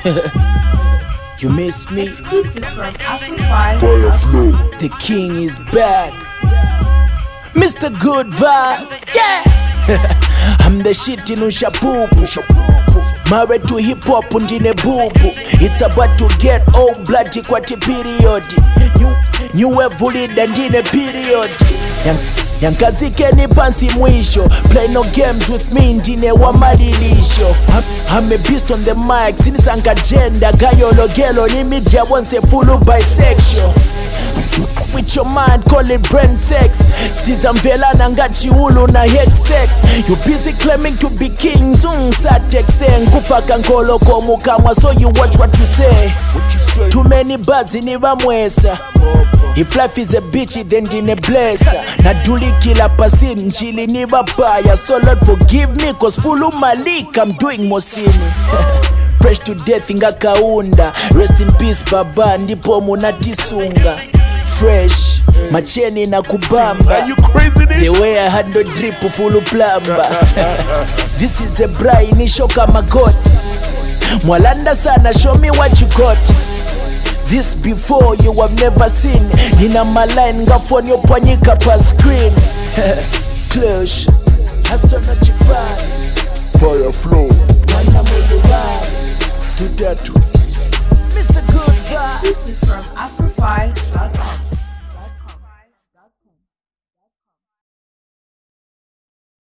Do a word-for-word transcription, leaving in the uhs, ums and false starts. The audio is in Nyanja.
You miss me? Exclusive from Afro Fire flow. The king is back. Mister Good Vibe. Yeah. I'm the shit in Ushapupu. Married to hip hop ndine bubu. It's about to get old bloody kwati period. New, new evulida ndine period. Yang, yankazike ni pansi mwisho. Play no games with me ndine wa malilisho. I'm, I'm a beast on the mic. Sinisanga gender. Gayolo gelo ni media once full bisexual. With your mind, call it brain sex. Stiza mvela na ngachi ulu na head sec. You busy claiming to be king. Zung satekse ngufa kankolo komu kamwa. So you watch what you say. Too many buzz ni vamwesa. If life is a bitch then dine blessa. Na duli kila pasin njili ni babaya. So Lord forgive me cause fulu malik I'm doing mosini. Fresh to death inga kaunda. Rest in peace baba ndipo munatisunga. Fresh, macheni na kubamba. Are you crazy? The way I had no drip full plamba. This is a bra inishoka magoti. Mwalanda sana, show me what you got. This before you have never seen. Nina maline ngafoni opanyika pa screen. Clutch, hasa na chipani. Fire flow.